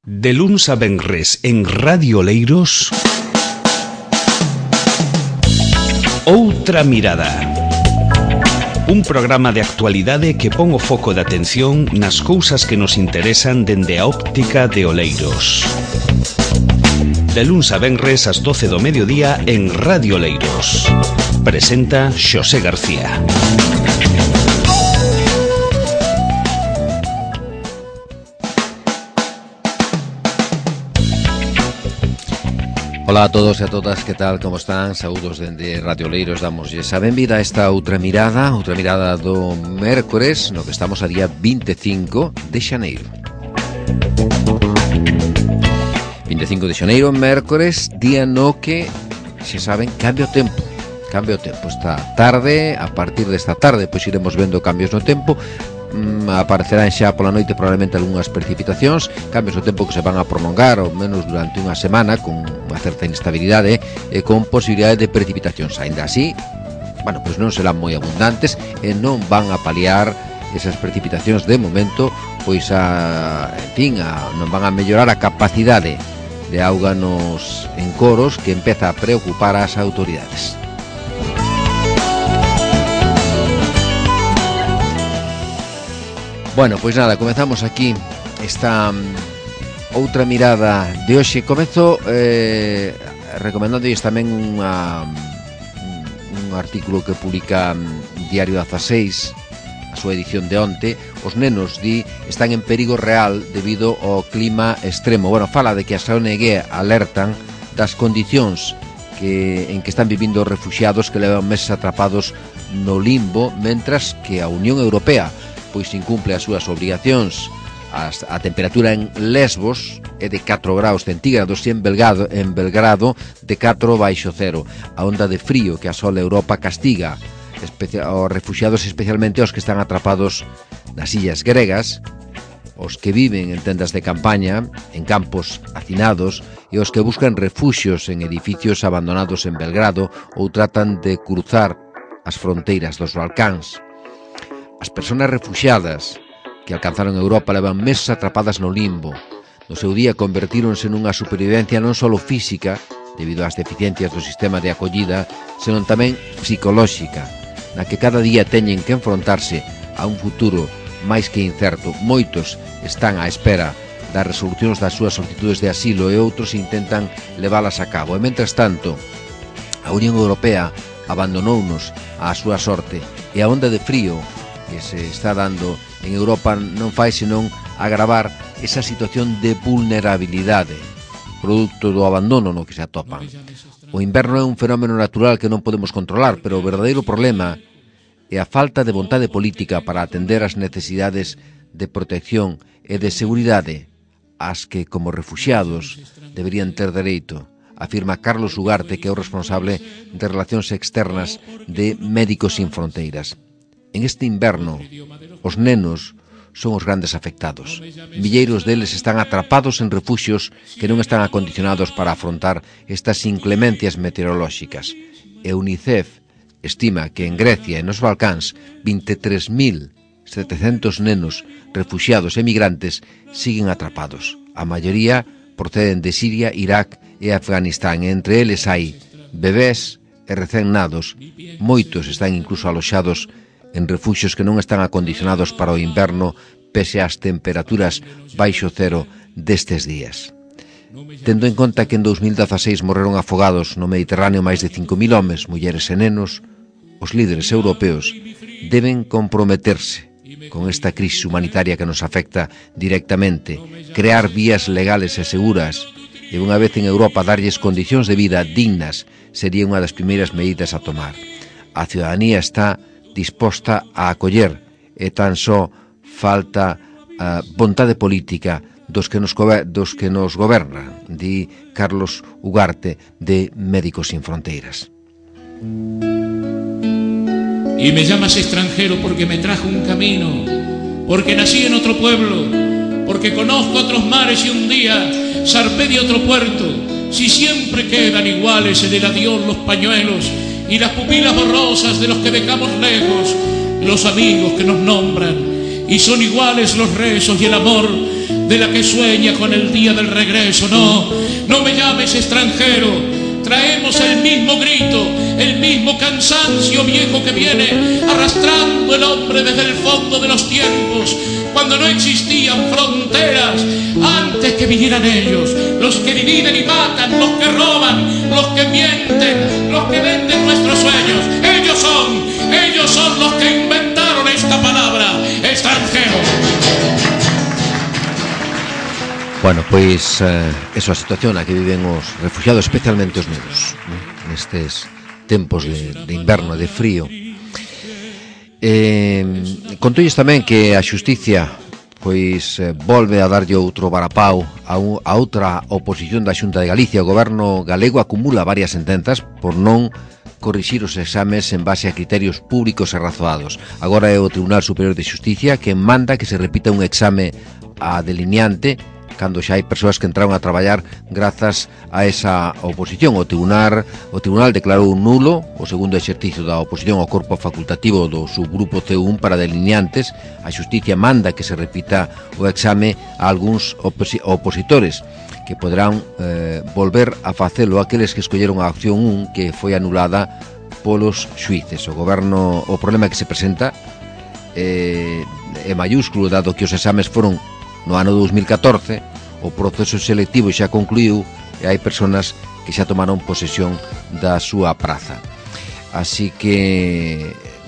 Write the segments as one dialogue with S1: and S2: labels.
S1: De luns a venres en Radio Oleiros, Outra Mirada. Un programa de actualidade que pon o foco de atención nas cousas que nos interesan dende a óptica de Oleiros. De luns a venres ás 12 do mediodía en Radio Oleiros. Presenta Xosé García.
S2: Ola a todos e a todas, que tal, como están? Saúdos dende Radio Oleiros, damosles a benvida a esta outra mirada do mércores, no que estamos a día 25 de xaneiro. 25 de xaneiro, mércores, día no que, se saben, cambia o tempo. Esta tarde, a partir desta tarde, pois iremos vendo cambios no tempo. Aparecerán xa pola noite probablemente algunhas precipitacións, cambios do tempo que se van a prolongar ao menos durante unha semana con unha certa inestabilidade e con posibilidade de precipitacións. Ainda así, pois non serán moi abundantes e non van a paliar esas precipitacións de momento, pois non van a mellorar a capacidade de auga nos encoros que empeza a preocupar ás autoridades. Bueno, pois nada, comezamos aquí esta outra mirada de hoxe. Comezo recomendándoles tamén un artículo que publica Diario 16, a súa edición de onte. Os nenos, están en perigo real debido ao clima extremo. Bueno, fala de que as ONG alertan das condicións en que están vivindo os refuxiados que levan meses atrapados no limbo, mentras que a Unión Europea pois incumple as súas obrigacións. A temperatura en Lesbos é de 4 graus centígrados e en Belgrado de 4 baixo cero. A onda de frío que asola Europa castiga aos refuxiados, especialmente aos que están atrapados nas illas gregas, os que viven en tendas de campaña, en campos hacinados, e os que buscan refuxios en edificios abandonados en Belgrado ou tratan de cruzar as fronteiras dos Balcáns. As persoas refuxiadas que alcanzaron Europa levan meses atrapadas no limbo. No seu día convertíronse nunha supervivencia non só física, debido ás deficiencias do sistema de acollida, senón tamén psicolóxica, na que cada día teñen que enfrontarse a un futuro máis que incerto. Moitos están á espera das resolucións das súas solicitudes de asilo e outros intentan leválas a cabo. E, mentras tanto, a Unión Europea abandonounos á súa sorte e a onda de frío que se está dando en Europa non fai senón agravar esa situación de vulnerabilidade producto do abandono no que se atopan. O inverno é un fenómeno natural que non podemos controlar, pero o verdadeiro problema é a falta de vontade política para atender as necesidades de protección e de seguridade ás que, como refuxiados, deberían ter dereito, afirma Carlos Ugarte, que é o responsable de Relacións Externas de Médicos Sin Fronteiras. En este inverno, os nenos son os grandes afectados. Milleiros deles están atrapados en refuxios que non están acondicionados para afrontar estas inclemencias meteorolóxicas. E UNICEF estima que en Grecia e nos Balcáns 23.700 nenos refuxiados e migrantes siguen atrapados. A maioría proceden de Siria, Irak e Afganistán. E entre eles hai bebés e recén nados. Moitos están incluso aloxados en refuxios que non están acondicionados para o inverno, pese ás temperaturas baixo cero destes días. Tendo en conta que en 2016 morreron afogados no Mediterráneo máis de 5.000 homes, mulleres e nenos, os líderes europeos deben comprometerse con esta crisis humanitaria que nos afecta directamente, crear vías legales e seguras, e unha vez en Europa darlles condicións de vida dignas sería unha das primeiras medidas a tomar. A ciudadanía está disposta a acoller e tan só falta vontade política dos que nos gobernan, di Carlos Ugarte de Médicos Sin Fronteiras.
S3: Y me llamas extranjero porque me trajo un camino, porque nací en otro pueblo, porque conozco otros mares y un día zarpé de otro puerto. Si siempre quedan iguales en el adiós los pañuelos y las pupilas borrosas de los que dejamos lejos, los amigos que nos nombran, y son iguales los rezos y el amor de la que sueña con el día del regreso. No, no me llames extranjero. Traemos el mismo grito, el mismo cansancio viejo que viene arrastrando el hombre desde el fondo de los tiempos, cuando no existían fronteras, antes que vinieran ellos, los que dividen y matan, los que roban, los que mienten, los que venden nuestros sueños. Ellos son los que inventaron esta palabra, extranjero.
S2: Bueno, pois esa situación na que viven os refugiados, especialmente os nenos, nestes tempos de inverno, de frío. Contolles tamén que a xusticia pois volve a darlle outro varapau a outra oposición da Xunta de Galicia. O goberno galego acumula varias sentenzas por non corrixir os exames en base a criterios públicos e razoados. Agora é o Tribunal Superior de Xusticia que manda que se repita un exame a delineante cando xa hai persoas que entraron a traballar grazas a esa oposición. O tribunal declarou nulo o segundo exercicio da oposición ao corpo facultativo do subgrupo C1 para delineantes. A xusticia manda que se repita o exame a algúns opositores que poderán volver a facelo aqueles que escolleron a opción 1 que foi anulada polos xuíces. O problema que se presenta é mayúsculo, dado que os exames foron no ano 2014, o proceso selectivo xa concluiu e hai persoas que xa tomaron posesión da súa praza. Así que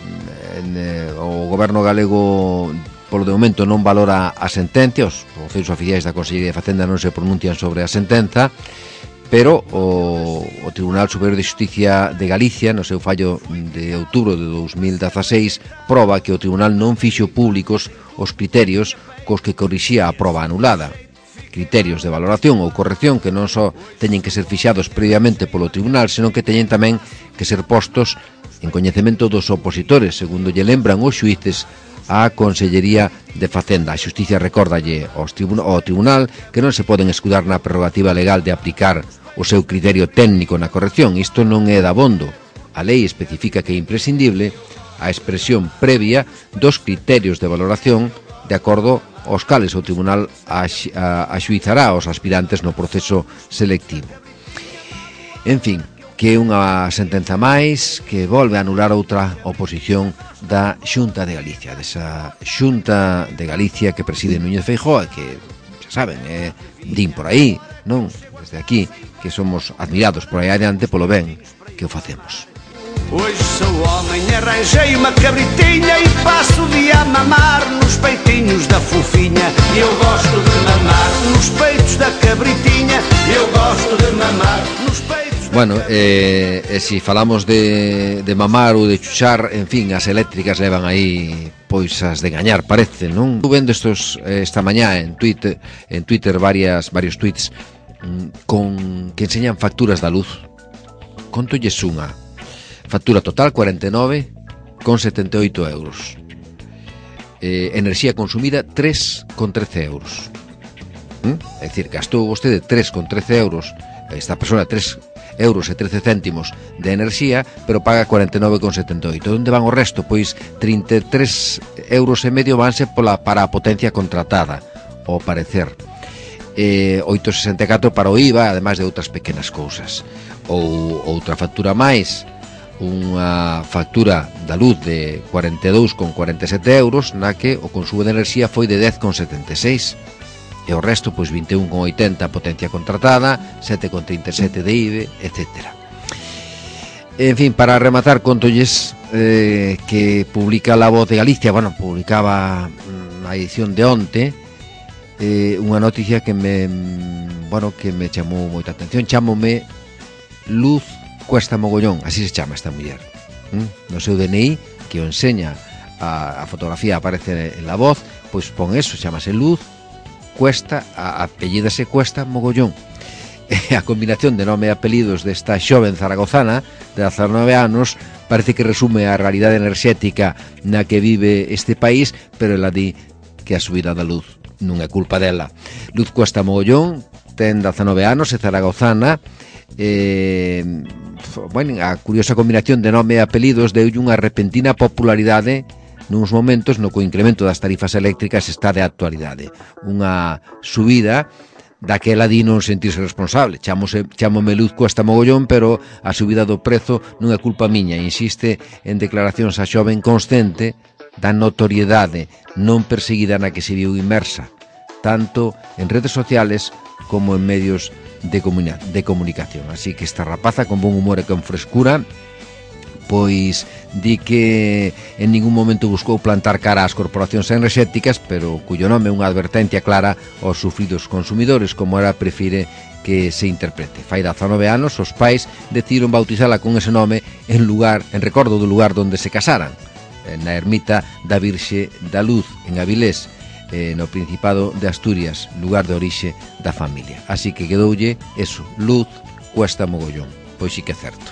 S2: o goberno galego polo de momento non valora a sentencia, os concellos oficiais da Consellería de Facenda non se pronuncian sobre a sentenza, pero o Tribunal Superior de Xusticia de Galicia, no seu fallo de outubro de 2016, proba que o tribunal non fixo públicos os criterios cos que corrixía a proba anulada. Criterios de valoración ou corrección que non só teñen que ser fixados previamente polo tribunal, senón que teñen tamén que ser postos en coñecemento dos opositores, segundo lle lembran os xuíces á Consellería de Facenda. A xusticia recordalle ao tribunal que non se poden escudar na prerrogativa legal de aplicar o seu criterio técnico na corrección. Isto non é dabondo. A lei especifica que é imprescindible a expresión previa dos criterios de valoración de acordo aos cales o tribunal axuizará aos aspirantes no proceso selectivo. En fin, que é unha sentenza máis que volve a anular outra oposición da Xunta de Galicia, desa Xunta de Galicia que preside Núñez Feijóo, que, xa saben, din por aí, non? Desde aquí, que somos admirados por aí adiante polo ben que o facemos.
S4: Hoje sou homem, arranjei uma cabritinha e passo o dia a mamar nos peitinhos da fofinha. Eu gosto de mamar nos peitos da cabritinha. Eu gosto de mamar nos peitos da...
S2: Bueno, se falamos de mamar ou de chuchar, en fin, as eléctricas levan aí pois as de gañar, parece, non? Estou vendo esta mañá en Twitter varios tweets con que enseñan facturas da luz. Contolles unha factura total 49,78 euros. Enerxía consumida 3,13 euros. É dicir, gastou vostede 3,13 euros, esta persona 3,13 euros de enerxía, pero paga 49,78. Onde van o resto? Pois 33,5 euros vanse para a potencia contratada, ao parecer. 8,64 para o IVA, ademais de outras pequenas cousas. Ou outra factura máis, unha factura da luz de 42,47 euros, na que o consumo de enerxía foi de 10,76, e o resto, pois 21,80 potencia contratada, 7,37 de IVE, etc. En fin, para rematar, contolles que publica La Voz de Galicia, publicaba na edición de onte, unha noticia que me chamou moita atención. Chámome Luz Cuesta Mogollón, así se chama esta muller. No seu DNI, que o enseña, a fotografía aparece en La Voz, pois pon eso, chamase Luz Cuesta, apellídase Cuesta Mogollón. A combinación de nome e apelidos desta xoven zaragozana de 19 anos parece que resume a realidade enerxética na que vive este país, pero ela di que a subida da luz non é culpa dela. Luz Cuesta Mogollón ten 19 anos, é zaragozana. A curiosa combinación de nome e apelidos deulle unha repentina popularidade nuns momentos no que o incremento das tarifas eléctricas está de actualidade. Unha subida daquela di non sentirse responsable. Chámome Luz cuesta mogollón, pero a subida do prezo non é culpa miña. Insiste en declaracións a xoven consciente da notoriedade non perseguida na que se viu inmersa, tanto en redes sociales como en medios de comunicación. Así que esta rapaza, con bon humor e con frescura, pois di que en ningún momento buscou plantar cara ás corporacións enerxéticas, pero cuyo nome é unha advertencia clara aos sufridos consumidores, como ela prefire que se interprete. Fai 19 anos, os pais decidiron bautizala con ese nome en recordo do lugar onde se casaran, na ermita da Virxe da Luz, en Avilés, no Principado de Asturias, lugar de orixe da familia. Así que quedoulle eso, Luz cuesta mogollón. Pois sí que é certo.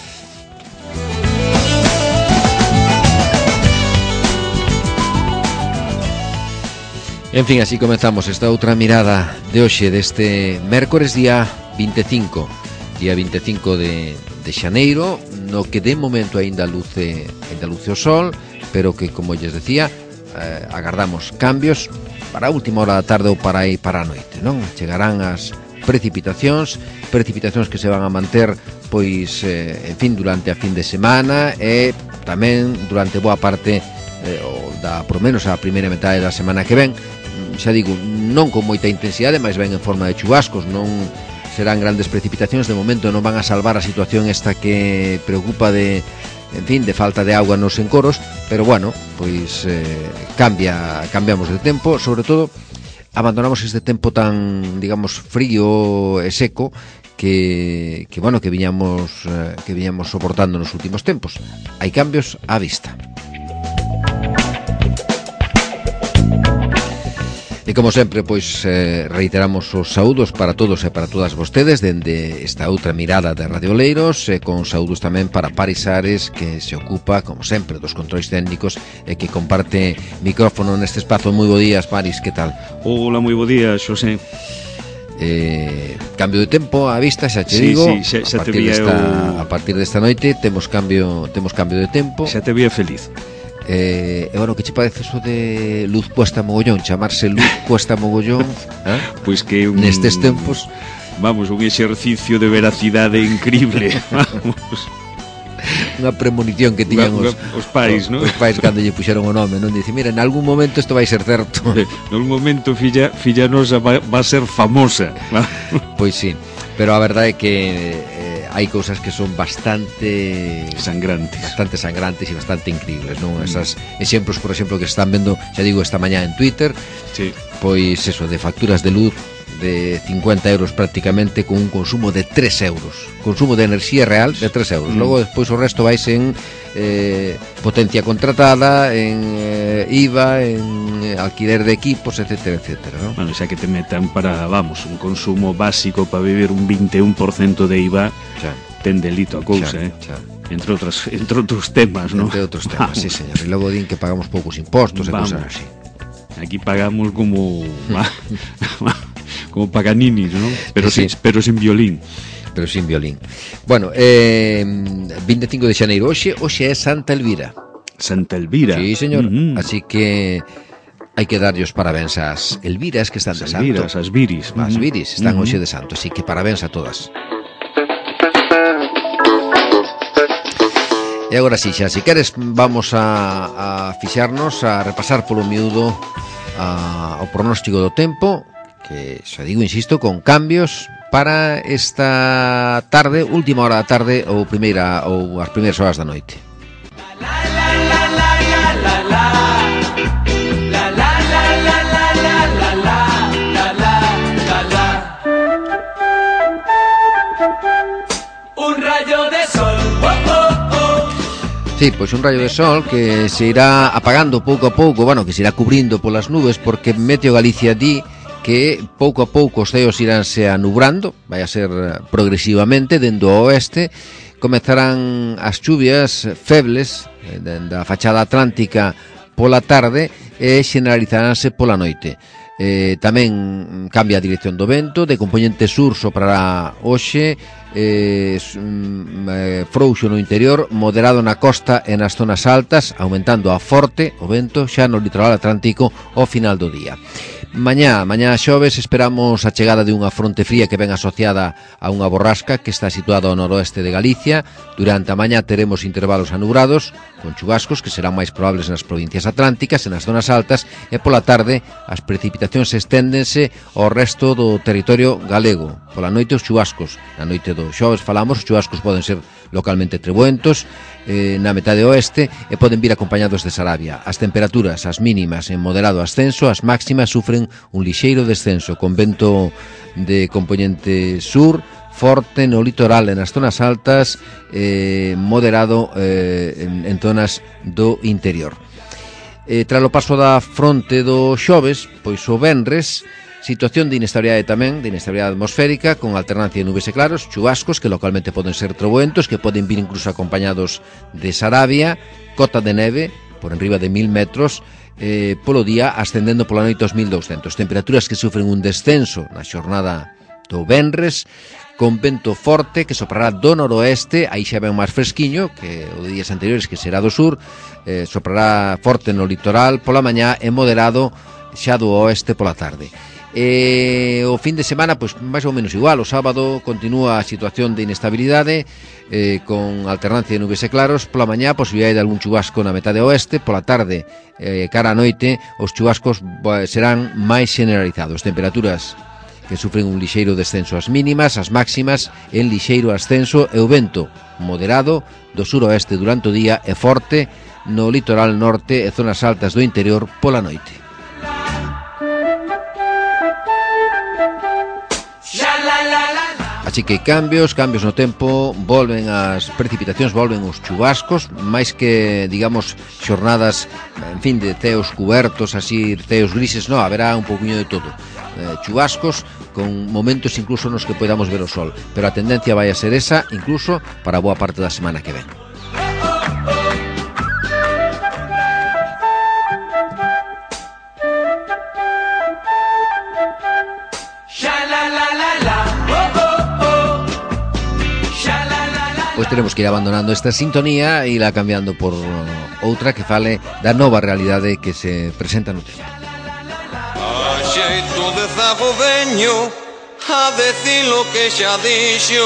S2: En fin, así comenzamos esta outra mirada de hoxe deste mércores día 25 de xaneiro, no que de momento aínda luce o sol, pero que, como lles decía, agardamos cambios para a última hora da tarde ou para a noite, non? Chegarán as precipitacións que se van a manter, pois, en fin, durante a fin de semana e tamén durante boa parte por menos a primeira metade da semana que ven. Xa digo, non con moita intensidade, mas ben en forma de chubascos, non serán grandes precipitacións, de momento non van a salvar a situación esta que preocupa de falta de agua nos encoros, pero bueno, pois cambiamos de tempo, sobre todo abandonamos este tempo tan, digamos, frío e seco que viñamos soportando nos últimos tempos. Hai cambios á vista. E como sempre, pois reiteramos os saúdos para todos e para todas vostedes dende esta outra mirada de Radio Oleiros, e con saúdos tamén para Paris Ares, que se ocupa, como sempre, dos controis técnicos e que comparte micrófono neste espazo. Moi bo días, Paris, que tal?
S1: Hola, moi bo día, Xosé.
S2: Cambio de tempo á vista, xa te digo,
S1: xa te vía
S2: a partir desta noite temos cambio de tempo.
S1: Xa te vía feliz.
S2: Bueno, que che parece eso de Luz cuesta mogollón? Chamarse Luz cuesta mogollón,
S1: pois que
S2: nestes tempos,
S1: vamos, un exercicio de veracidade increíble. Vamos,
S2: unha premonición que tiñan
S1: os pais, non?
S2: Os pais cando lle puxeron o nome, non? Dice, mira, en algún momento isto vai ser certo.
S1: Nalgún momento filla nosa va a ser famosa.
S2: Pois sí, pero a verdade é que hai cousas que son bastante sangrantes e bastante increíbles, non? Esas exemplos, por exemplo, que están vendo, xa digo, esta mañá en Twitter,
S1: sí.
S2: Pois eso, de facturas de luz de 50 euros prácticamente, con un consumo de 3 euros, consumo de enerxía real de 3 euros. Logo, despois o resto vais en potencia contratada, en IVA, en alquiler de equipos, etcétera, etcétera, ¿no?
S1: Bueno, xa que te metan para, vamos, un consumo básico para vivir un 21% de IVA, xa. Ten delito a cousa, xa. Entre outros temas, ¿no?
S2: Entre outros temas, sí, señor. E logo din que pagamos poucos impostos e cousas así.
S1: Aquí pagamos como Paganinis, ¿no? Pero sí. Pero sin violín.
S2: Pero sin violín. Bueno, 25 de xaneiro, hoxe é Santa Elvira.
S1: Santa Elvira.
S2: Sí, señor. Así que hai que darlle os parabéns ás Elviras que están de santo.
S1: As viris.
S2: As viris están hoxe de santo, así que parabéns a todas. E agora si, xa, se queres, vamos a fixarnos, a repasar polo miúdo o pronóstico do tempo, que xa digo, insisto, con cambios para esta tarde, última hora da tarde ou as primeiras horas da noite.
S4: Un rayo de sol.
S2: Sí, pois un rayo de sol que se irá apagando pouco a pouco, bueno, que se irá cubrindo polas nubes, porque Meteo Galicia di que pouco a pouco os ceos iránse anubrando, vai a ser progresivamente dendo ao oeste, comezarán as chuvias febles da fachada atlántica pola tarde e xeneralizaránse pola noite. Tamén cambia a dirección do vento, de componente sur soprará hoxe frouxo no interior, moderado na costa e nas zonas altas, aumentando a forte o vento xa no litoral atlántico ao final do día. Mañá xoves, esperamos a chegada de unha fronte fría que ven asociada a unha borrasca que está situada ao noroeste de Galicia. Durante a mañá teremos intervalos anubrados, con chubascos que serán máis probables nas provincias atlánticas e nas zonas altas, e pola tarde as precipitacións esténdense ao resto do territorio galego. Pola noite os chubascos, na noite do xoves falamos, os chubascos poden ser localmente trebuentos na metade oeste e poden vir acompañados de sarabia. As temperaturas, as mínimas en moderado ascenso, as máximas sufren un lixeiro descenso, con vento de componente sur, forte no litoral e nas zonas altas, moderado en zonas do interior. Tras o paso da fronte do xoves, pois o venres, situación de inestabilidade tamén, de inestabilidade atmosférica, con alternancia de nubes e claros, chubascos que localmente poden ser trobuentos, que poden vir incluso acompañados de sarabia, cota de neve por enriba de 1000 metros, polo día ascendendo pola noite aos 1200. Temperaturas que sufren un descenso na xornada do venres, con vento forte que soprará do noroeste, aí xa ven máis fresquiño que o de días anteriores, que será do sur, soprará forte no litoral pola mañá e moderado xa do oeste pola tarde. O fin de semana, pois máis ou menos igual. O sábado continúa a situación de inestabilidade, con alternancia de nubes e claros. Pola mañá, posibilidade de algún chubasco na metade oeste. Pola tarde, cara a noite, os chubascos serán máis generalizados. Temperaturas que sufren un lixeiro descenso ás mínimas, as máximas en lixeiro ascenso, e o vento moderado do suroeste durante o día e forte no litoral norte e zonas altas do interior pola noite. Así que cambios no tempo, volven as precipitacións, volven os chubascos, máis que, digamos, xornadas, en fin, de ceos cubertos, así, ceos grises, no, haberá un pouquinho de todo. Chubascos, con momentos incluso nos que podamos ver o sol, pero a tendencia vai a ser esa, incluso para boa parte da semana que ven. Pois tenemos que ir abandonando esta sintonía e irá cambiando por outra que fale da nova realidade que se presenta no tempo.
S5: A xeito de zagoveño, a decir lo que xa dixo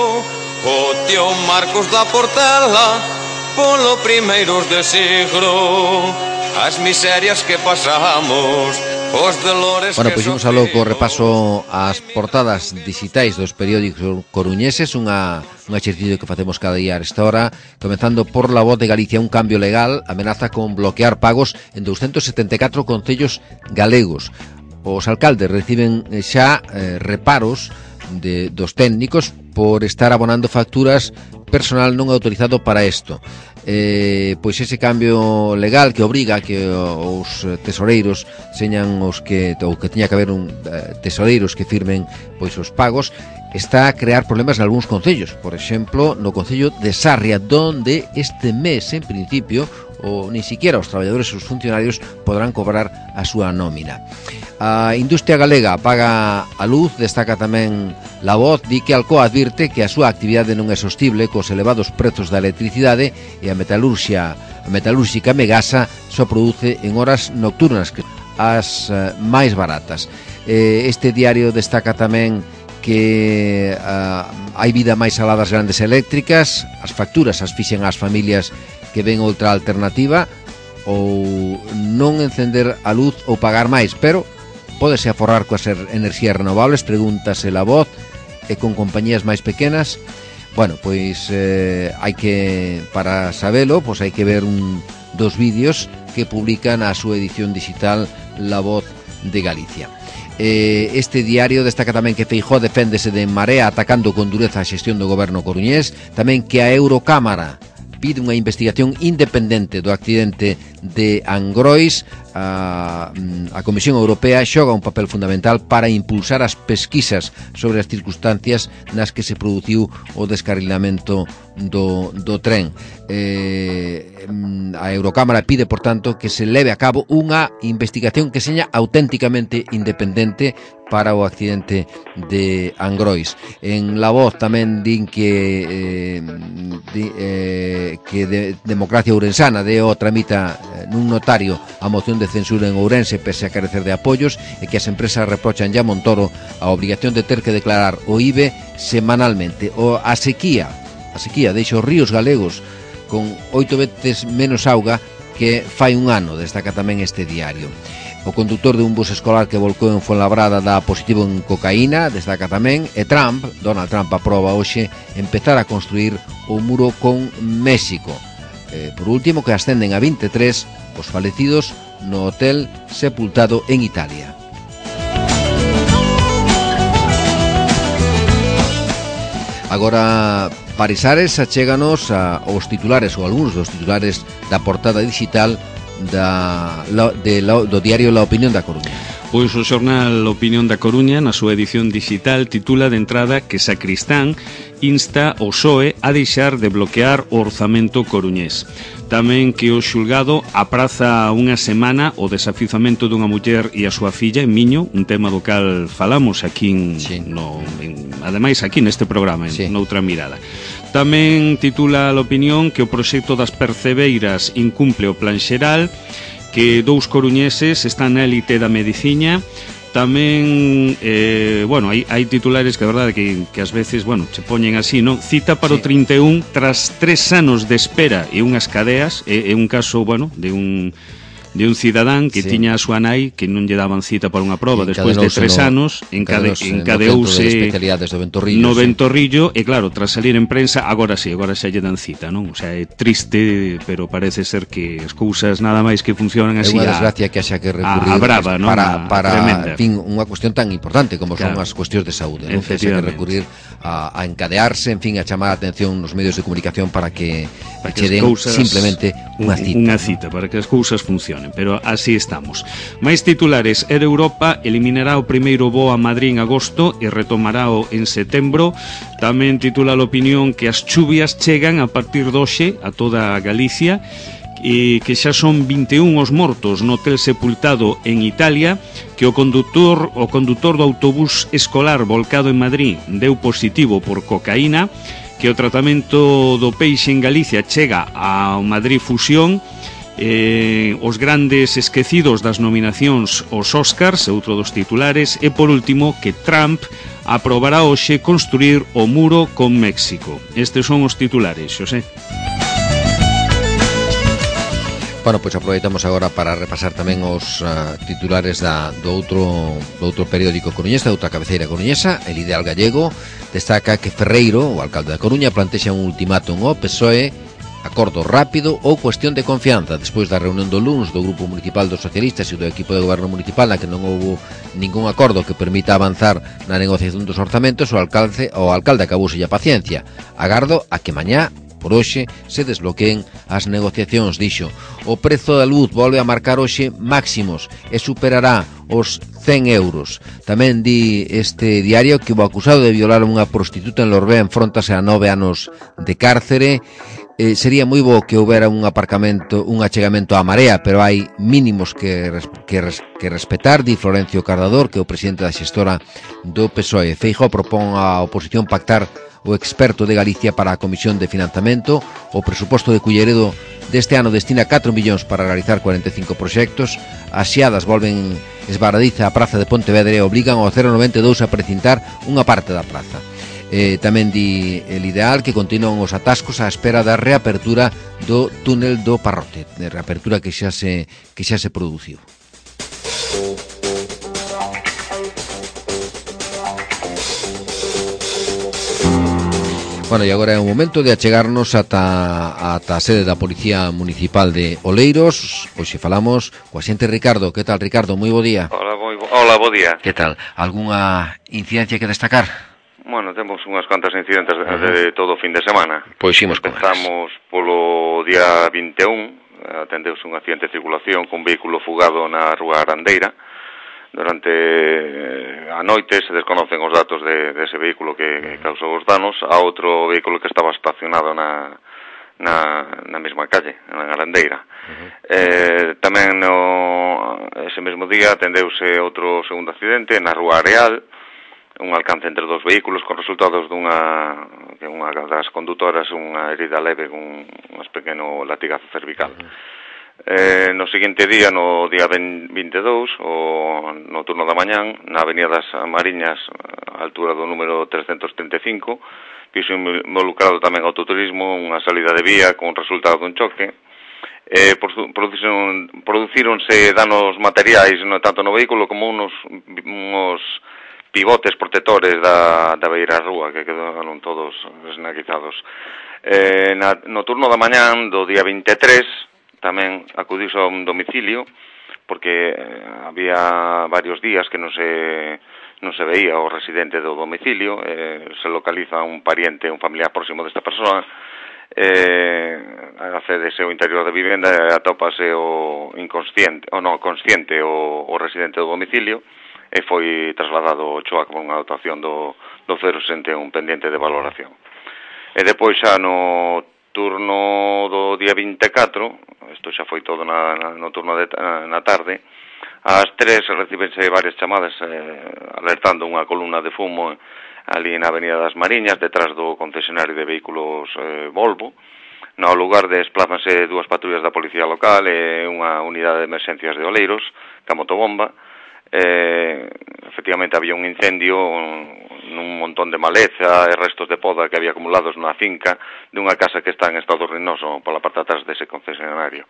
S5: o tío Marcos da Portela polo primeiros de siglo, as miserias que pasamos. Bueno, pois imos aló co repaso ás portadas digitais dos periódicos coruñeses, un exercicio que facemos cada día a esta hora, comenzando por La Voz de Galicia. Un cambio legal amenaza con bloquear pagos en 274 concellos galegos. Os alcaldes reciben xa reparos dos técnicos por estar abonando facturas personal non autorizado para isto. Pois ese cambio legal que obriga a que os tesoreiros señan os que, ou que tiña que haber tesoreiros que firmen pois os pagos, está a crear problemas en algúns concellos. Por exemplo, no concello de Sarria, donde este mes, en principio, ni siquiera os traballadores e os funcionarios podrán cobrar a súa nómina. A industria galega paga a luz, destaca tamén La Voz, di que Alcoa advirte que a súa actividade non é sostible cos elevados prezos da electricidade, e a metalúrxica Megasa só produce en horas nocturnas, que as máis baratas. Este diario destaca tamén que hai vida máis alá das grandes eléctricas, as facturas as fixen ás familias que ven outra alternativa, ou non encender a luz ou pagar máis, pero pódese aforrar coas enerxías renovables, pregúntase La Voz, e con compañías máis pequenas. Bueno, pois hai que, para sabelo, pois hai que ver dos vídeos que publican a súa edición digital La Voz de Galicia. Este diario destaca tamén que Feijóo deféndese de En Marea, atacando con dureza a xestión do goberno coruñés, tamén que a Eurocámara pide unha investigación independente do accidente de Angrois,
S2: a Comisión Europea xoga un papel fundamental para impulsar as pesquisas sobre as circunstancias nas que se produciu o descarrilamento do tren. A Eurocámara pide, por tanto, que se leve a cabo unha investigación que seña auténticamente independente para o accidente de Angrois. En La Voz tamén din que Democracia Ourensana tramita nun notario a moción de censura en Ourense pese a carecer de apoios e que as empresas reprochan ya a Montoro a obrigación de ter que declarar o IBE semanalmente. A sequía deixa os ríos galegos con 8 veces menos auga que fai un ano, destaca tamén este diario. O conductor de un bus escolar que volcou en Fuenlabrada dá positivo en cocaína, destaca tamén, e Donald Trump aproba hoxe empezar a construir o muro con México. Por último, que ascenden a 23 os falecidos no hotel sepultado en Italia. Agora, Parisares achéganos aos titulares, ou algúns dos titulares da portada digital do diario La Opinión da Coruña.
S1: Pois o xornal Opinión da Coruña, na súa edición digital, titula de entrada que Sacristán insta o PSOE a deixar de bloquear o orzamento coruñés. Tamén que o xulgado apraza unha semana o desafizamento dunha muller e a súa filla en Miño, un tema do cal falamos aquí ademais aquí neste programa, noutra mirada. Tamén titula a opinión que o proxecto das percebeiras incumple o plan xeral, que 2 coruñeses están na élite da mediciña. Tamén, hai titulares que a verdade que ás veces, se poñen así, non? Cita para o 31 tras 3 anos de espera e unhas cadeas, é un caso, de un cidadán que tiña a súa nai que non lle daban cita para unha proba despois de 3 anos, encadeouse no Ventorrillo, e claro, tras salir en prensa, agora xa lle dan cita, non? O sea, é triste, pero parece ser que as cousas nada máis que funcionan así.
S2: É unha desgracia que haxa que recurrir
S1: brava, non?
S2: Para en fin, unha cuestión tan importante como son as cuestións de saúde, non? Que haxa que recurrir a encadearse, en fin, a chamar a atención nos medios de comunicación para que che den simplemente unha cita,
S1: para que as cousas funcionen. Pero así estamos. Máis titulares. Air Europa eliminará o primeiro voo a Madrid en agosto e retomará en setembro. Tamén titula a opinión que as chuvias chegan a partir de hoxe a toda Galicia e que xa son 21 os mortos no hotel sepultado en Italia, que o condutor do autobús escolar volcado en Madrid deu positivo por cocaína, que o tratamento do peixe en Galicia chega ao Madrid Fusión, os grandes esquecidos das nominacións aos Óscars, outro dos titulares, e por último que Trump aprobará hoxe construir o muro con México. Estes son os titulares, Xosé.
S2: Bueno, pois aproveitamos agora para repasar tamén os titulares do outro periódico coruñés, da outra cabeceira coruñesa, El Ideal Gallego. Destaca que Ferreiro, o alcalde da Coruña, plantexa un ultimátum ao PSOE, acordo rápido ou cuestión de confianza. Despois da reunión do luns do Grupo Municipal dos Socialistas e do equipo de goberno municipal, na que non houve ningún acordo que permita avanzar na negociación dos orzamentos, o alcalde acabouse a paciencia. Agardo a que mañá, por hoxe, se desbloqueen as negociacións, dixo. O prezo da luz volve a marcar hoxe máximos e superará os 100 euros. Tamén di este diario que o acusado de violar unha prostituta en Lorbea enfróntase a 9 anos de cárcere. Sería moi bo que houbera un achegamento á marea, pero hai mínimos que respetar, di Florencio Cardador, que é o presidente da xestora do PSOE. Feijóo propón á oposición pactar o experto de Galicia para a Comisión de Financiamento. O presuposto de Culleredo deste ano destina 4 millóns para realizar 45 proxectos. As xiadas volven esbaradiza a praza de Pontevedra e obrigan ao 092 a precintar unha parte da praza. Tamén di El Ideal que continúan os atascos á espera da reapertura do túnel do Parrote, de reapertura que xa se produciu. Bueno, e agora é o momento de achegarnos ata a sede da Policía Municipal de Oleiros. Hoxe falamos co axente Ricardo. Que tal, Ricardo? Moi bo día.
S6: Hola, bo día.
S2: Que tal? Algúnha incidencia que destacar?
S6: Bueno, temos unhas cantas incidentes de todo o fin de semana.
S2: Pois ximos con
S6: Empezamos polo día 21, atendeuse un accidente de circulación cun vehículo fugado na rúa Arandeira. Durante a noite se desconocen os datos dese vehículo que causou os danos a outro vehículo que estaba estacionado na mesma calle, na Arandeira. Tamén ese mesmo día atendeuse outro segundo accidente na rúa Areal, un alcance entre dos vehículos con resultados dunha das condutoras unha herida leve con un pequeno latigazo cervical. No seguinte día, no día 22, no turno da mañán, na Avenida das Mariñas, a altura do número 335, piso involucrado tamén autoturismo, unha salida de vía con resultado dun choque. Producíronse danos materiais tanto no vehículo como uns pivotes protectores da beira rúa que quedaron todos esnaquizados. No turno da mañán do día 23 tamén acudiuse a un domicilio porque había varios días que non se veía o residente do domicilio, se localiza un pariente, un familiar próximo desta persoa, accedese ao interior da vivenda e atópase consciente o residente do domicilio e foi trasladado ao CHOAC por unha dotación do 061 pendiente de valoración. E depois xa no turno do día 24, isto xa foi todo no turno na tarde, ás 3 recíbense varias chamadas alertando unha columna de fumo ali na Avenida das Mariñas, detrás do concesionario de vehículos Volvo. No lugar desplázanse dúas patrullas da policía local e unha unidade de emerxencias de Oleiros, ca motobomba. Efectivamente había un incendio nun montón de maleza e restos de poda que había acumulados na finca dunha casa que está en estado ruinoso pola parte de atrás dese concesionario.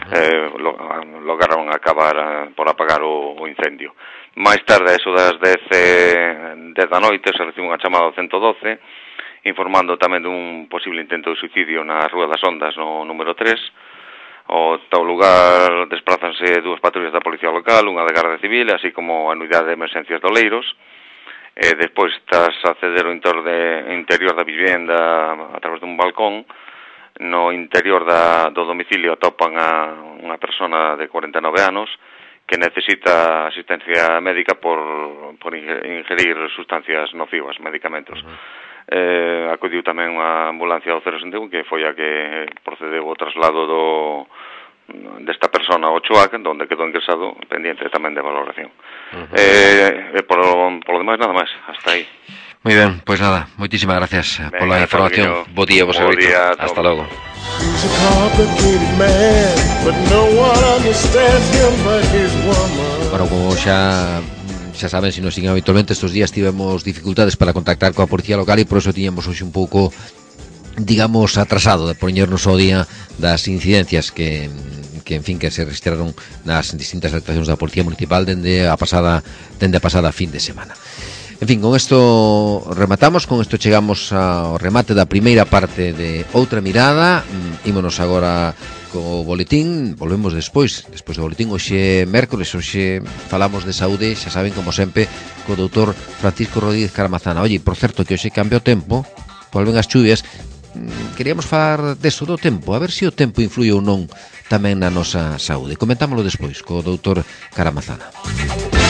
S6: Lograron acabar por apagar o incendio. Máis tarde, eso das 10 da noite, se recibe unha chamada ao 112 informando tamén dun posible intento de suicidio na Rúa das Ondas no número 3. Ao tal lugar desplázanse dúas patrullas da policía local, unha de Garda Civil, así como a unidade de emerxencias de Oleiros. Despois, tras acceder ao interior da vivenda a través dun balcón, no interior do domicilio atopan a unha persona de 49 anos que necesita asistencia médica por ingerir sustancias nocivas, medicamentos. Acudiu tamén unha ambulancia do 061 que foi a que procedeu o traslado desta persona ao CHOAC, onde quedou ingresado pendiente tamén de valoración. Por lo demais, nada máis, hasta aí.
S2: Moi ben, pois nada, moitísimas gracias pola información. Bo día, vos servizo. Hasta logo. Bueno, como xa saben, se nos siguen habitualmente, estes días tivemos dificultades para contactar coa policía local e por eso tiñamos hoxe un pouco, digamos, atrasado de poñernos ao día das incidencias que en fin, que se registraron nas distintas actuacións da Policía Municipal dende a pasada fin de semana. En fin, con isto rematamos, con isto chegamos ao remate da primeira parte de Outra Mirada. Ímonos agora co boletín, volvemos despois do boletín. Hoxe mércoles, hoxe falamos de saúde, xa saben, como sempre, co doutor Francisco Rodríguez Caramazana. Oye, por certo, que hoxe cambia o tempo, volven as chuvias. Queríamos falar deso do tempo, a ver se o tempo influi ou non tamén na nosa saúde. Comentámoslo despois co doutor Caramazana.